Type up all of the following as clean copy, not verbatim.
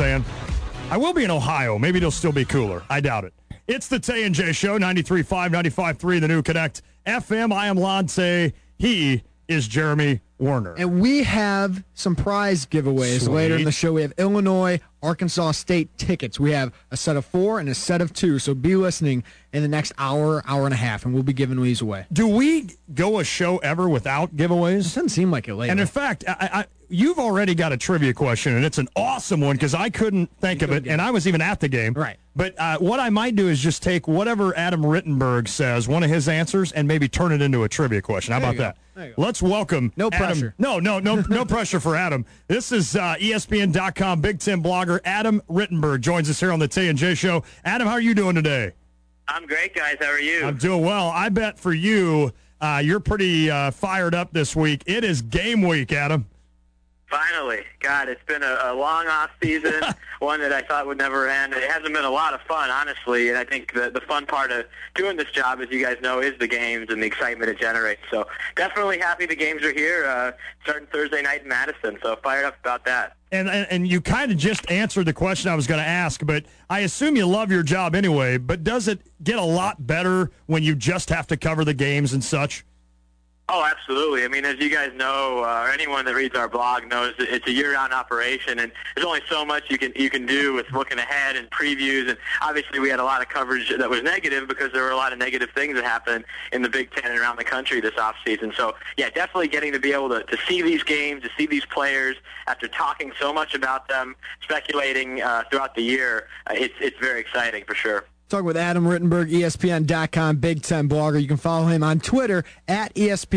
saying. I will be in Ohio. Maybe it'll still be cooler. I doubt it. It's the Tay and Jay Show, 93.5, 95.3, the new Connect FM. I am Lance. He is Jeremy Werner. And we have some prize giveaways later in the show. We have Illinois, Arkansas State tickets. We have a set of 4 and a set of 2. So be listening in the next hour, hour and a half, and we'll be giving these away. Do we go a show ever without giveaways? It doesn't seem like it lately. And in fact, you've already got a trivia question, and it's an awesome one because I couldn't think of it, and I was even at the game. Right. But what I might do is just take whatever Adam Rittenberg says, one of his answers, and maybe turn it into a trivia question. How about that? Let's welcome No Adam. pressure. No pressure for Adam. This is ESPN.com Big Ten blogger Adam Rittenberg joins us here on the Tay and Jay Show. Adam, how are you doing today? I'm great, guys. How are you? I'm doing well. I bet for you, you're pretty fired up this week. It is game week, Adam. Finally. God, it's been a long off season, one that I thought would never end. It hasn't been a lot of fun, honestly, and I think the fun part of doing this job, as you guys know, is the games and the excitement it generates. So definitely happy the games are here, starting Thursday night in Madison, so fired up about that. And you kind of just answered the question I was going to ask, but I assume you love your job anyway, but does it get a lot better when you just have to cover the games and such? Oh, absolutely. I mean, as you guys know, or anyone that reads our blog knows, it's a year-round operation, and there's only so much you can do with looking ahead and previews. And obviously, we had a lot of coverage that was negative because there were a lot of negative things that happened in the Big Ten and around the country this offseason. So, yeah, definitely getting to be able to see these games, to see these players after talking so much about them, speculating throughout the year. It's very exciting for sure. Talking with Adam Rittenberg, ESPN.com Big Ten blogger. You can follow him on Twitter at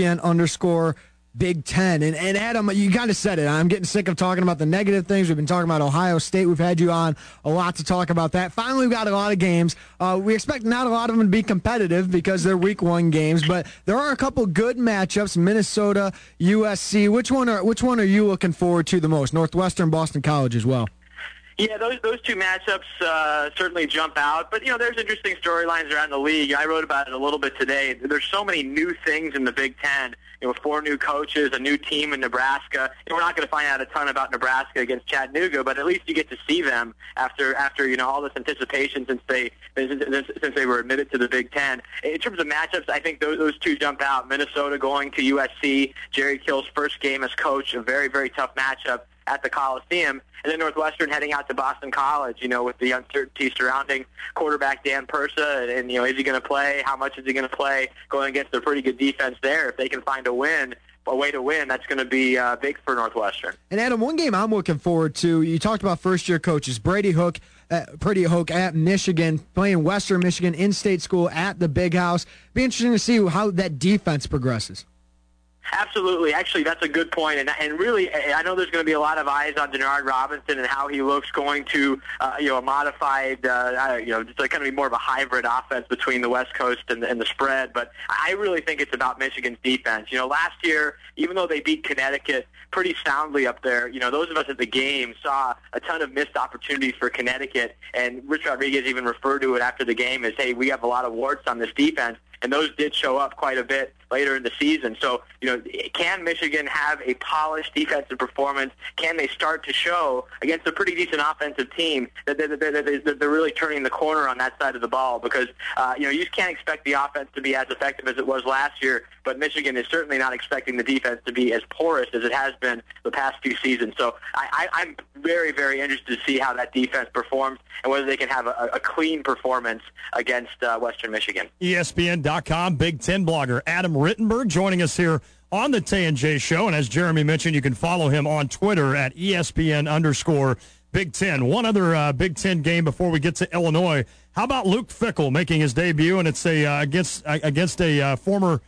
ESPN_Big Ten. And Adam, you kind of said it. I'm getting sick of talking about the negative things. We've been talking about Ohio State. We've had you on a lot to talk about that. Finally, we've got a lot of games. We expect not a lot of them to be competitive because they're week 1 games, but there are a couple good matchups. Minnesota, USC. Which one are you looking forward to the most? Northwestern, Boston College as well. Yeah, those two matchups certainly jump out. But, there's interesting storylines around the league. I wrote about it a little bit today. There's so many new things in the Big Ten. 4 new coaches, a new team in Nebraska. We're not going to find out a ton about Nebraska against Chattanooga, but at least you get to see them after all this anticipation since they were admitted to the Big Ten. In terms of matchups, I think those two jump out. Minnesota going to USC, Jerry Kill's first game as coach, a very, very tough matchup at the Coliseum, and then Northwestern heading out to Boston College, with the uncertainty surrounding quarterback Dan Persa, and is he going to play? How much is he going to play? Going against a pretty good defense there. If they can find a way to win, that's going to be big for Northwestern. And Adam, one game I'm looking forward to, you talked about first-year coaches, Brady Hoke at Michigan, playing Western Michigan in-state school at the Big House. Be interesting to see how that defense progresses. Absolutely. Actually, that's a good point. And really, I know there's going to be a lot of eyes on Denard Robinson and how he looks going to, a modified, just like kind of be more of a hybrid offense between the West Coast and the spread. But I really think it's about Michigan's defense. Last year, even though they beat Connecticut pretty soundly up there, those of us at the game saw a ton of missed opportunities for Connecticut. And Rich Rodriguez even referred to it after the game as, hey, we have a lot of warts on this defense. And those did show up quite a bit later in the season. So, can Michigan have a polished defensive performance? Can they start to show against a pretty decent offensive team that they're really turning the corner on that side of the ball? Because, you just can't expect the offense to be as effective as it was last year, but Michigan is certainly not expecting the defense to be as porous as it has been the past few seasons. So I'm very, very interested to see how that defense performs and whether they can have a clean performance against Western Michigan. ESPN.com Big Ten blogger Adam Rittenberg joining us here on the Tay and Jay Show. And as Jeremy mentioned, you can follow him on Twitter at ESPN_Big Ten. One other Big Ten game before we get to Illinois. How about Luke Fickell making his debut? And it's against a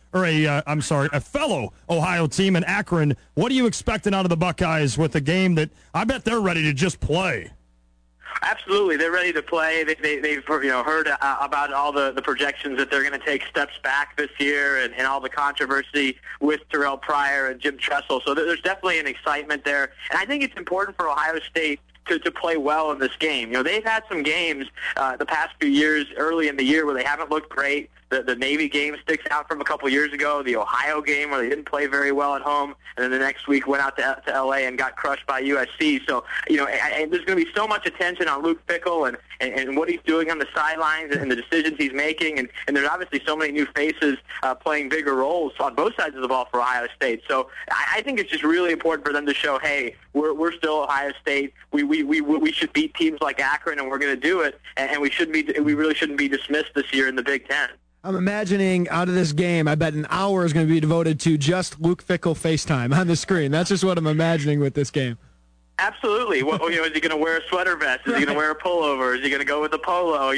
fellow Ohio team in Akron. What are you expecting out of the Buckeyes with a game that I bet they're ready to just play? Absolutely, they're ready to play. They've heard about all the projections that they're going to take steps back this year, and all the controversy with Terrell Pryor and Jim Tressel. So there's definitely an excitement there, and I think it's important for Ohio State to play well in this game. They've had some games the past few years early in the year where they haven't looked great. The Navy game sticks out from a couple years ago, the Ohio game where they didn't play very well at home, and then the next week went out to L.A. and got crushed by USC. So, there's going to be so much attention on Luke Fickell and what he's doing on the sidelines and the decisions he's making, and there's obviously so many new faces playing bigger roles on both sides of the ball for Ohio State. So I think it's just really important for them to show, hey, we're still Ohio State. We should beat teams like Akron, and we're going to do it, and we really shouldn't be dismissed this year in the Big Ten. I'm imagining out of this game, I bet an hour is going to be devoted to just Luke Fickell FaceTime on the screen. That's just what I'm imagining with this game. Absolutely. Is he going to wear a sweater vest? Is he going to wear a pullover? Is he going to go with a polo?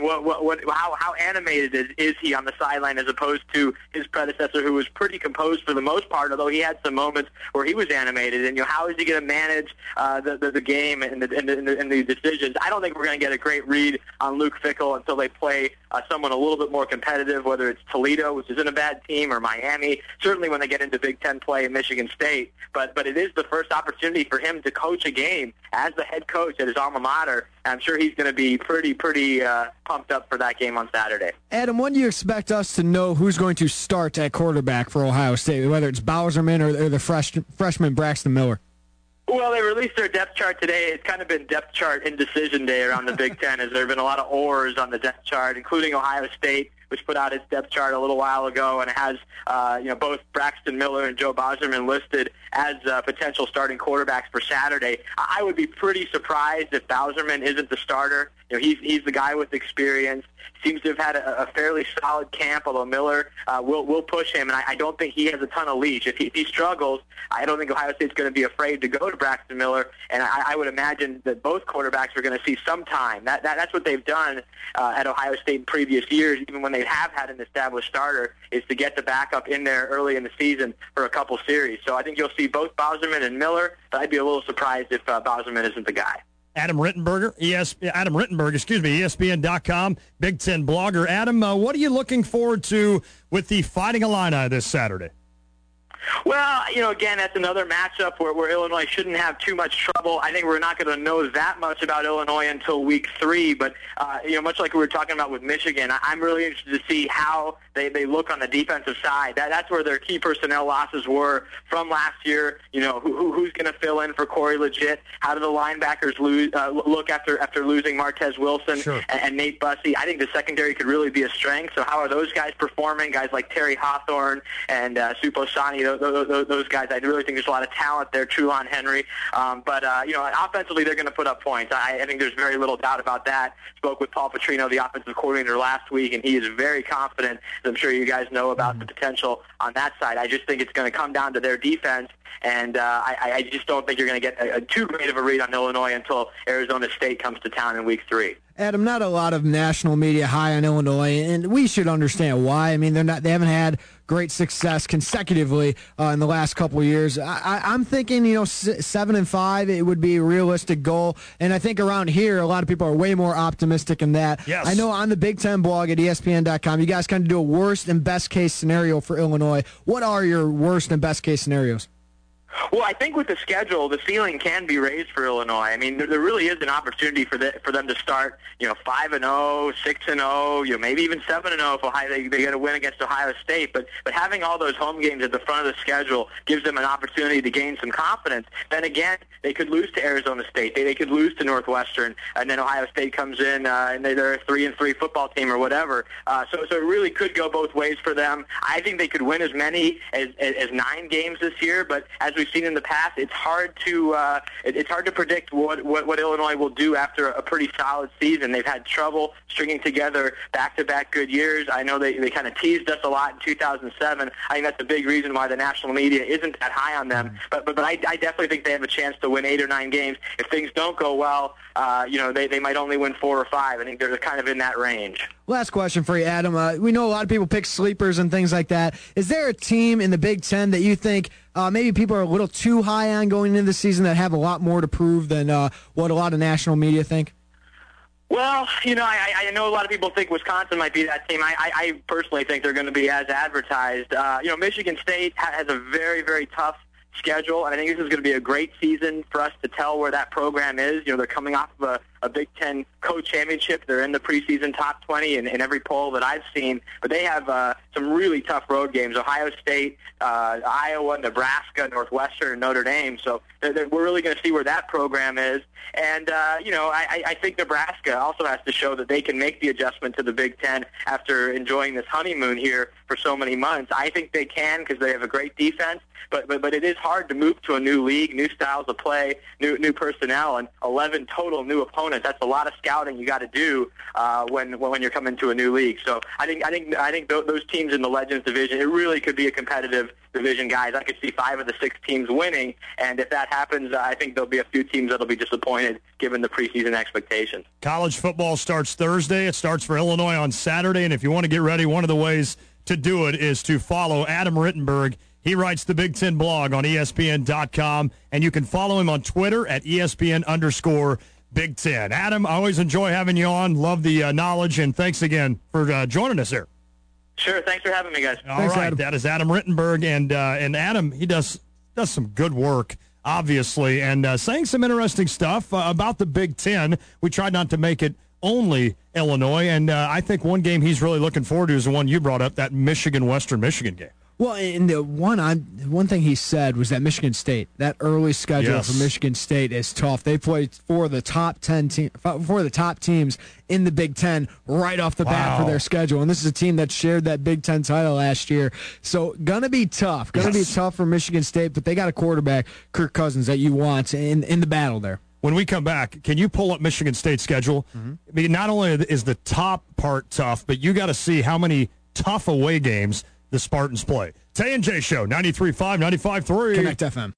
How animated is he on the sideline as opposed to his predecessor, who was pretty composed for the most part, although he had some moments where he was animated? And how is he going to manage the game and the decisions? I don't think we're going to get a great read on Luke Fickell until they play someone a little bit more competitive, whether it's Toledo, which isn't a bad team, or Miami. Certainly when they get into Big Ten play in Michigan State. But it is the first opportunity for him to coach a game as the head coach at his alma mater. I'm sure he's going to be pretty pumped up for that game on Saturday. Adam, when do you expect us to know who's going to start at quarterback for Ohio State, whether it's Bauserman or the freshman Braxton Miller? Well, they released their depth chart today. It's kind of been depth chart indecision day around the Big Ten, as there have been a lot of oars on the depth chart, including Ohio State, which put out its depth chart a little while ago, and it has both Braxton Miller and Joe Bauserman listed as potential starting quarterbacks for Saturday. I would be pretty surprised if Bauserman isn't the starter. He's the guy with experience. Seems to have had a fairly solid camp, although Miller will push him, and I don't think he has a ton of leash. If he struggles, I don't think Ohio State's going to be afraid to go to Braxton Miller, and I would imagine that both quarterbacks are going to see some time. That's what they've done at Ohio State in previous years, even when they have had an established starter, is to get the backup in there early in the season for a couple series. So I think you'll see both Bauserman and Miller, but I'd be a little surprised if Bauserman isn't the guy. Adam Rittenberg, ESPN.com, Big Ten blogger. Adam, what are you looking forward to with the Fighting Illini this Saturday? Well, again, that's another matchup where Illinois shouldn't have too much trouble. I think we're not going to know that much about Illinois until week 3, but, much like we were talking about with Michigan, I'm really interested to see how they look on the defensive side. That's where their key personnel losses were from last year. Who's going to fill in for Corey Legit? How do the linebackers look after losing Martez Wilson and Nate Bussey? I think the secondary could really be a strength, so how are those guys performing? Guys like Terry Hawthorne and Suposani, those guys, I really think there's a lot of talent there, Trulon Henry. But offensively, they're going to put up points. I think there's very little doubt about that. Spoke with Paul Petrino, the offensive coordinator, last week, and he is very confident. I'm sure you guys know about the potential on that side. I just think it's going to come down to their defense, and I just don't think you're going to get too great of a read on Illinois until Arizona State comes to town in week 3. Adam, not a lot of national media high on Illinois, and we should understand why. I mean, they haven't had great success consecutively in the last couple of years. I'm thinking, 7-5, it would be a realistic goal, and I think around here, a lot of people are way more optimistic in that. Yes. I know on the Big Ten blog at ESPN.com, you guys kind of do a worst and best case scenario for Illinois. What are your worst and best case scenarios? Well, I think with the schedule, the ceiling can be raised for Illinois. I mean, there really is an opportunity for them to start, 5-0, 6-0, maybe even 7-0 if they get a win against Ohio State. But having all those home games at the front of the schedule gives them an opportunity to gain some confidence. Then again, they could lose to Arizona State. They could lose to Northwestern, and then Ohio State comes in and they're a 3-3 football team or whatever. So it really could go both ways for them. I think they could win as many as 9 games this year, but as we've seen in the past, it's hard to predict what Illinois will do after a pretty solid season. They've had trouble stringing together back-to-back good years. I know they kind of teased us a lot in 2007. I think that's a big reason why the national media isn't that high on them. But I definitely think they have a chance to win 8 or 9 games. If things don't go well, they might only win 4 or 5. I think they're kind of in that range. Last question for you, Adam. We know a lot of people pick sleepers and things like that. Is there a team in the Big Ten that you think maybe people are a little too high on going into the season that have a lot more to prove than what a lot of national media think? Well, I know a lot of people think Wisconsin might be that team. I personally think they're going to be as advertised. Michigan State has a very, very tough schedule, and I think this is going to be a great season for us to tell where that program is. You know, they're coming off of a Big Ten co-championship. They're in the preseason top 20 in every poll that I've seen, but they have some really tough road games: Ohio State, Iowa, Nebraska, Northwestern, and Notre Dame. So we're really going to see where that program is. And, you know, I think Nebraska also has to show that they can make the adjustment to the Big Ten after enjoying this honeymoon here for so many months. I think they can because they have a great defense, but it is hard to move to a new league, new styles of play, new personnel, and 11 total new opponents. That's a lot of scouting you got to do when you're coming to a new league. So I think those teams in the Legends division, it really could be a competitive division, guys. I could see 5 of the 6 teams winning, and if that happens, I think there'll be a few teams that'll be disappointed given the preseason expectations. College football starts Thursday. It starts for Illinois on Saturday, and if you want to get ready, one of the ways to do it is to follow Adam Rittenberg. He writes the Big Ten blog on ESPN.com, and you can follow him on Twitter at ESPN_Big Ten. Adam, I always enjoy having you on. Love the knowledge, and thanks again for joining us here. Sure, thanks for having me, guys. All right, Adam. That is Adam Rittenberg, and Adam, he does some good work, obviously, and saying some interesting stuff about the Big Ten. We tried not to make it only Illinois, and I think one game he's really looking forward to is the one you brought up, that Michigan-Western Michigan game. Well, and the one thing he said was that Michigan State, that early schedule for Michigan State is tough. They played for the top teams in the Big Ten right off the bat for their schedule, and this is a team that shared that Big Ten title last year. So gonna be tough, be tough for Michigan State, but they got a quarterback, Kirk Cousins, that you want in the battle there. When we come back, can you pull up Michigan State's schedule? Mm-hmm. I mean, not only is the top part tough, but you got to see how many tough away games the Spartans play. Tay and Jay Show, 93.5, 95.3. Connect FM.